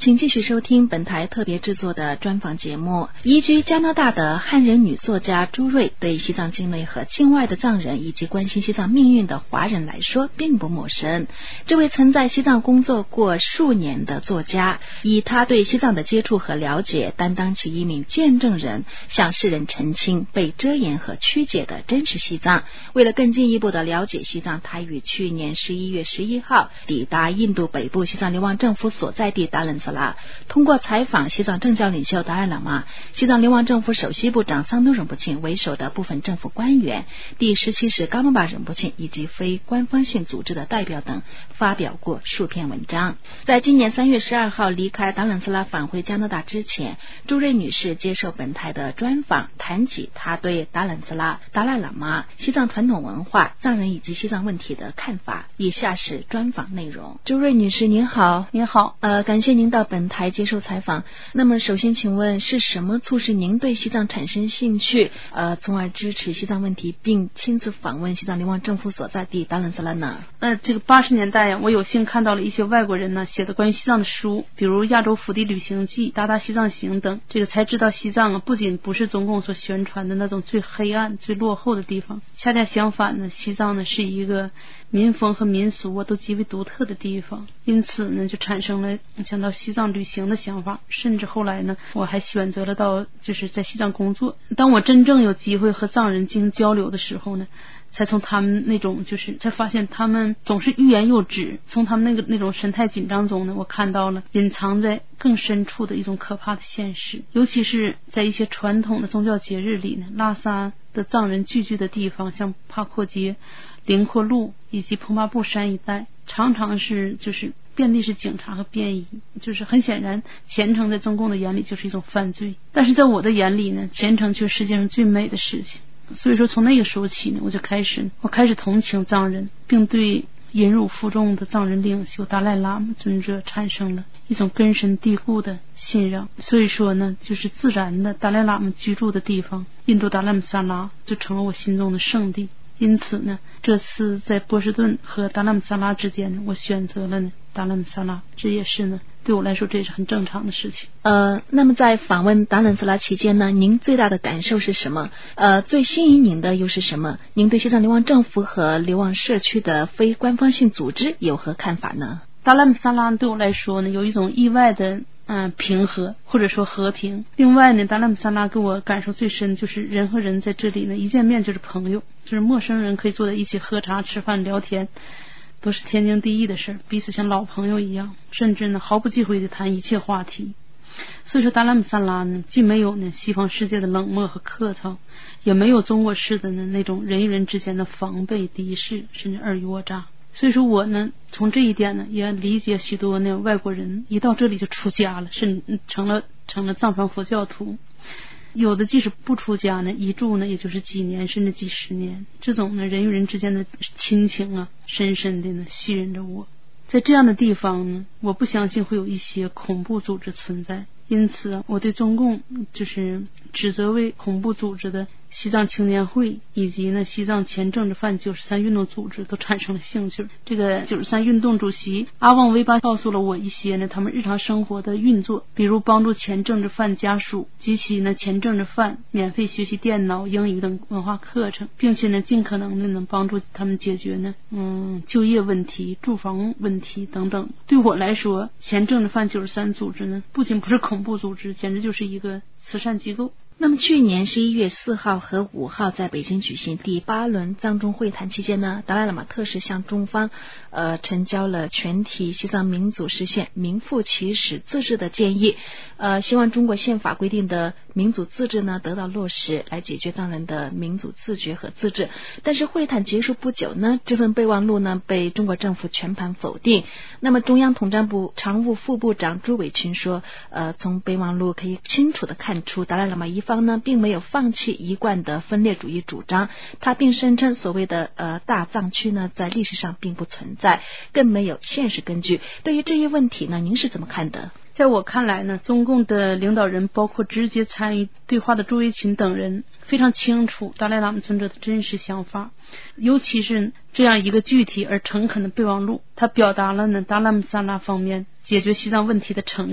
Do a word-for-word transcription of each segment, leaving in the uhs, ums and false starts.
请继续收听本台特别制作的专访节目。移居加拿大的汉人女作家朱瑞对西藏境内和境外的藏人以及关心西藏命运的华人来说并不陌生。这位曾在西藏工作过数年的作家，以他对西藏的接触和了解，担当起一名见证人，向世人澄清被遮掩和曲解的真实西藏。为了更进一步的了解西藏，他于去年十一月十一号抵达印度北部西藏流亡政府所在地达兰萨拉，通过采访西藏政教领袖达赖喇嘛、西藏流亡政府首席部长桑东仁波切为首的部分政府官员、第十七世噶玛巴仁波切以及非官方性组织的代表等，发表过数篇文章。在今年三月十二号离开达兰萨拉返回加拿大之前，朱瑞女士接受本台的专访，谈起她对达兰萨拉、达赖喇嘛、西藏传统文化、藏人以及西藏问题的看法。以下是专访内容。朱瑞女士您好。 您好， 呃，感谢您到本台接受采访。那么首先请问，是什么促使您对西藏产生兴趣，呃，从而支持西藏问题，并亲自访问西藏流亡政府所在地达兰萨拉呢？ 呃，这个八十年代呀，我有幸看到了一些外国人呢写的关于西藏的书，比如《亚洲腹地旅行记》《达达西藏行》等，这个才知道西藏啊，不仅不是中共所宣传的那种最黑暗、最落后的地方，恰恰相反呢，西藏呢是一个民风和民俗啊都极为独特的地方。因此呢，就产生了想到西藏旅行的想法，甚至后来呢，我还选择了到就是在西藏工作。当我真正有机会和藏人进行交流的时候呢，才从他们那种就是才发现他们总是欲言又止，从他们那个那种神态紧张中呢，我看到了隐藏在更深处的一种可怕的现实。尤其是在一些传统的宗教节日里呢，拉萨的藏人聚居的地方，像帕阔街、林阔路以及彭巴布山一带，常常是就是遍地是警察和便衣，就是很显然虔诚在中共的眼里就是一种犯罪，但是在我的眼里呢，虔诚却是世界上最美的事情。所以说从那个时候起呢，我就开始我开始同情藏人，并对忍辱负重的藏人领袖达赖喇嘛尊者产生了一种根深蒂固的信任。所以说呢，就是自然的达赖喇嘛居住的地方印度达赖萨拉就成了我心中的圣地。因此呢，这次在波士顿和达赖萨拉之间呢，我选择了呢达赖萨拉，这也是呢对我来说这也是很正常的事情。 呃，那么在访问达兰萨拉期间呢，您最大的感受是什么？呃，最吸引您的又是什么？您对西藏流亡政府和流亡社区的非官方性组织有何看法呢？ 达赖萨拉对我来说呢，有一种意外的嗯平和，或者说和平。另外呢，达赖萨拉给我感受最深就是人和人在这里呢，一见面就是朋友，就是陌生人可以坐在一起喝茶、吃饭、聊天，都是天经地义的事，彼此像老朋友一样，甚至呢毫不忌讳地谈一切话题。所以说达赖萨拉呢，既没有呢西方世界的冷漠和客套，也没有中国式的呢那种人与人之间的防备、敌视，甚至尔虞我诈。所以说我呢，从这一点呢，也理解许多呢外国人一到这里就出家了，甚至成了成了藏传佛教徒。有的即使不出家呢，一住呢也就是几年甚至几十年。这种呢人与人之间的亲情啊，深深的呢吸引着我。在这样的地方呢，我不相信会有一些恐怖组织存在。因此我对中共就是指责为恐怖组织的西藏青年会以及呢西藏前政治犯九十三运动组织都产生了兴趣。这个九十三运动主席阿旺维巴告诉了我一些呢他们日常生活的运作，比如帮助前政治犯家属及其呢前政治犯免费学习电脑、英语等文化课程，并且呢尽可能的能帮助他们解决呢嗯就业问题、住房问题等等。对我来说，前政治犯九十三组织呢不仅不是恐怖组织，简直就是一个慈善机构。 那么去年十一月四号和五号在北京举行第八轮藏中会谈期间呢，达赖喇嘛特使向中方呃呈交了全体西藏民族实现名副其实自治的建议，呃希望中国宪法规定的民族自治呢得到落实，来解决藏人的民族自觉和自治。但是会谈结束不久呢，这份备忘录呢被中国政府全盘否定。那么中央统战部常务副部长朱伟群说，呃从备忘录可以清楚地看出，达赖喇嘛一方呢并没有放弃一贯的分裂主义主张，他并声称所谓的呃大藏区呢在历史上并不存在，更没有现实根据。对于这一问题呢，您是怎么看的？ 在我看来呢，中共的领导人包括直接参与对话的朱维群等人非常清楚达赖喇嘛尊者的真实想法，尤其是这样一个具体而诚恳的备忘录，他表达了呢达赖萨拉方面解决西藏问题的诚意。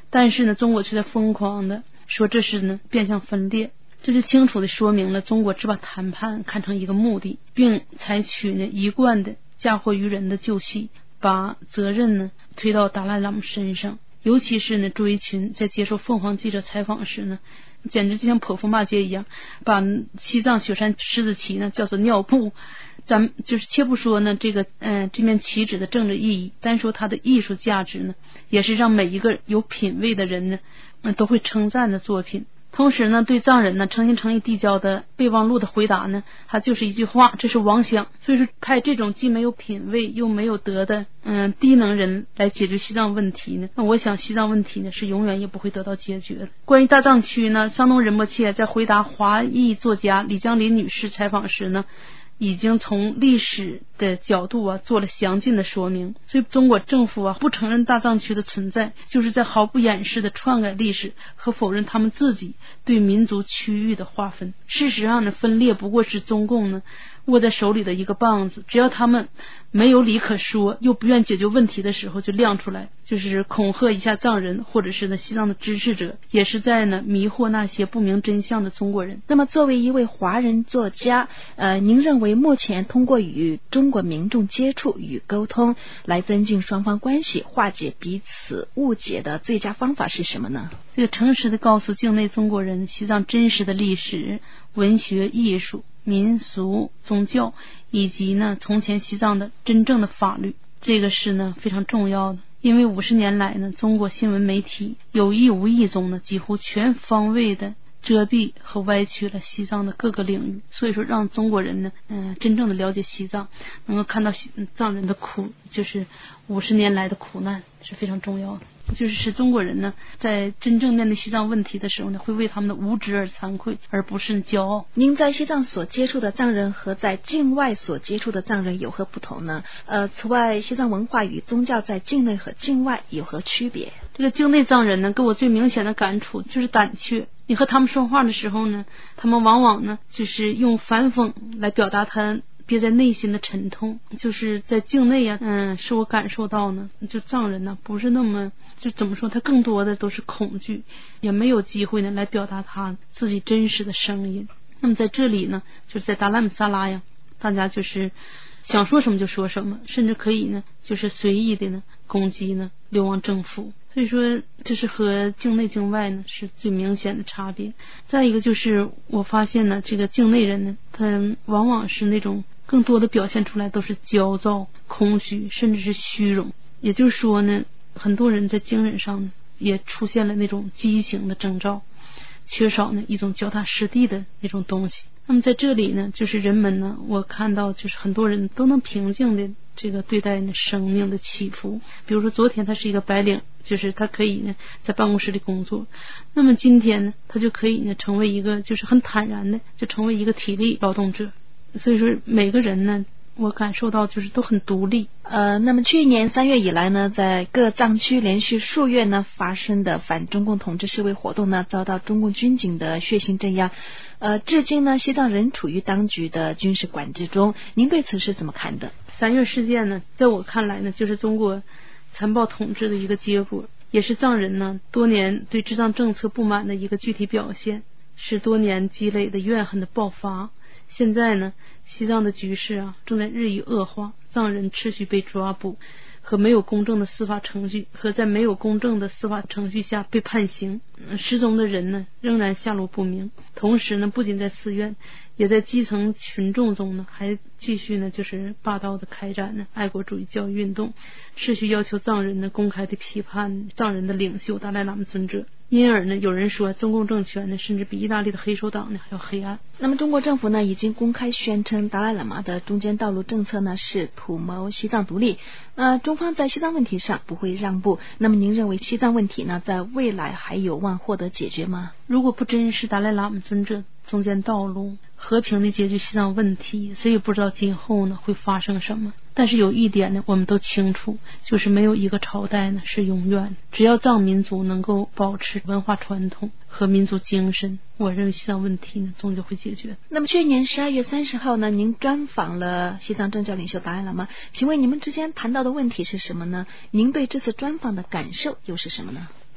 但是呢，中国却在疯狂的说这是呢变相分裂。这就清楚的说明了中国只把谈判看成一个目的，并采取呢一贯的嫁祸于人的旧戏，把责任呢推到达赖喇嘛身上。尤其是呢朱一群在接受凤凰记者采访时呢，简直就像泼妇骂街一样，把西藏雪山狮子旗呢叫做尿布。咱们就是且不说呢这个嗯、呃、这面旗帜的政治意义，单说它的艺术价值呢，也是让每一个有品位的人呢、呃、都会称赞的作品。同时呢，对藏人呢诚心诚意递交的备忘录的回答呢，它就是一句话，这是妄想。所以说派这种既没有品位又没有德的嗯低能人来解决西藏问题呢，那我想西藏问题呢是永远也不会得到解决的。关于大藏区呢，桑东仁波切在回答华裔作家李江林女士采访时呢，已经从历史的角度啊做了详尽的说明。所以中国政府啊不承认大藏区的存在，就是在毫不掩饰的篡改历史和否认他们自己对民族区域的划分。事实上呢，分裂不过是中共呢握在手里的一个棒子，只要他们没有理可说又不愿解决问题的时候就亮出来，就是恐吓一下藏人或者是呢西藏的支持者，也是在呢迷惑那些不明真相的中国人。 那么作为一位华人作家，呃，您认为目前通过与中国民众接触与沟通来增进双方关系，化解彼此误解的最佳方法是什么呢？ 这个诚实的告诉境内中国人西藏真实的历史、文学、艺术、民俗、宗教，以及呢从前西藏的真正的法律，这个是呢非常重要的。因为五十年来呢，中国新闻媒体有意无意中呢几乎全方位的遮蔽和歪曲了西藏的各个领域，所以说让中国人呢嗯、呃，真正的了解西藏，能够看到藏人的苦，就是五十年来的苦难是非常重要的。就是使中国人呢在真正面对西藏问题的时候呢，会为他们的无知而惭愧，而不是骄傲。 您在西藏所接触的藏人和在境外所接触的藏人有何不同呢？呃，此外，西藏文化与宗教在境内和境外有何区别？ 这个境内藏人呢，给我最明显的感触就是胆怯。你和他们说话的时候呢，他们往往呢就是用反讽来表达他憋在内心的沉痛。就是在境内啊，嗯，是我感受到呢，就藏人呢不是那么，就怎么说，他更多的都是恐惧，也没有机会呢来表达他自己真实的声音。那么在这里呢，就是在达赖姆萨拉呀，大家就是想说什么就说什么，甚至可以呢就是随意的呢攻击呢流亡政府。所以说这是和境内境外呢是最明显的差别。再一个就是我发现呢，这个境内人呢，他往往是那种更多的表现出来都是焦躁、空虚，甚至是虚荣。也就是说呢，很多人在精神上呢也出现了那种畸形的征兆，缺少呢一种脚踏实地的那种东西。那么在这里呢，就是人们呢，我看到就是很多人都能平静的这个对待呢生命的起伏。比如说昨天他是一个白领，就是他可以呢在办公室里工作，那么今天呢他就可以呢成为一个就是很坦然的就成为一个体力劳动者。所以说每个人呢，我感受到就是都很独立。 呃，那么去年三月以来呢，在各藏区连续数月呢发生的反中共统治示威活动呢，遭到中共军警的血腥镇压。呃，至今呢，西藏仍处于当局的军事管制中。您对此是怎么看的？ 三月事件呢，在我看来呢，就是中国残暴统治的一个结果，也是藏人呢多年对治藏政策不满的一个具体表现，是多年积累的怨恨的爆发。现在呢，西藏的局势啊正在日益恶化，藏人持续被抓捕，和没有公正的司法程序和在没有公正的司法程序下被判刑，失踪的人呢仍然下落不明。同时呢，不仅在寺院，也在基层群众中呢还继续呢就是霸道的开展呢爱国主义教育运动，持续要求藏人呢公开的批判藏人的领袖达赖喇嘛尊者。因而呢，有人说中共政权呢甚至比意大利的黑手党呢还要黑暗。 那么中国政府呢已经公开宣称达赖喇嘛的中间道路政策呢是图谋西藏独立，呃，中方在西藏问题上不会让步。那么您认为西藏问题呢在未来还有望获得解决吗？ 如果不珍视达赖喇嘛尊者中间道路，和平的解决西藏问题，谁也不知道今后呢会发生什么。但是有一点呢我们都清楚，就是没有一个朝代呢是永远的。只要藏民族能够保持文化传统和民族精神，我认为西藏问题呢终究会解决。 那么去年十二月三十号呢，您专访了西藏政教领袖达赖喇嘛，请问你们之间谈到的问题是什么呢？您对这次专访的感受又是什么呢？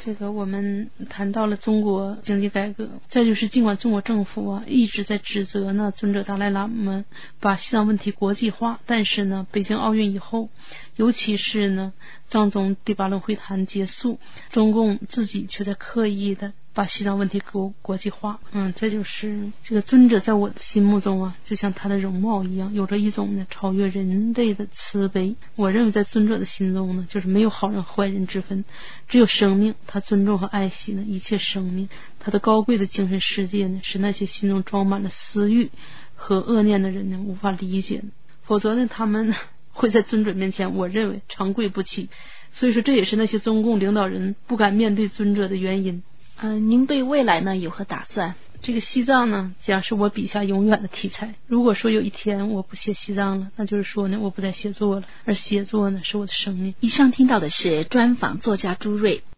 这个我们谈到了中国经济改革，再就是尽管中国政府啊一直在指责呢尊者达赖喇嘛把西藏问题国际化，但是呢北京奥运以后，尤其是呢藏中第八轮会谈结束，中共自己却在刻意的把西藏问题国国际化。嗯，这就是这个尊者在我的心目中啊，就像他的容貌一样，有着一种呢超越人类的慈悲。我认为在尊者的心中呢，就是没有好人坏人之分，只有生命。他尊重和爱惜呢一切生命，他的高贵的精神世界呢，是那些心中装满了私欲和恶念的人呢无法理解的。否则呢，他们会在尊者面前，我认为长跪不起。所以说，这也是那些中共领导人不敢面对尊者的原因。 嗯、呃，您对未来呢有何打算？ 这个西藏呢，将是我笔下永远的题材。如果说有一天我不写西藏了，那就是说呢，我不再写作了，而写作呢是我的生命。 以上听到的是专访作家朱瑞。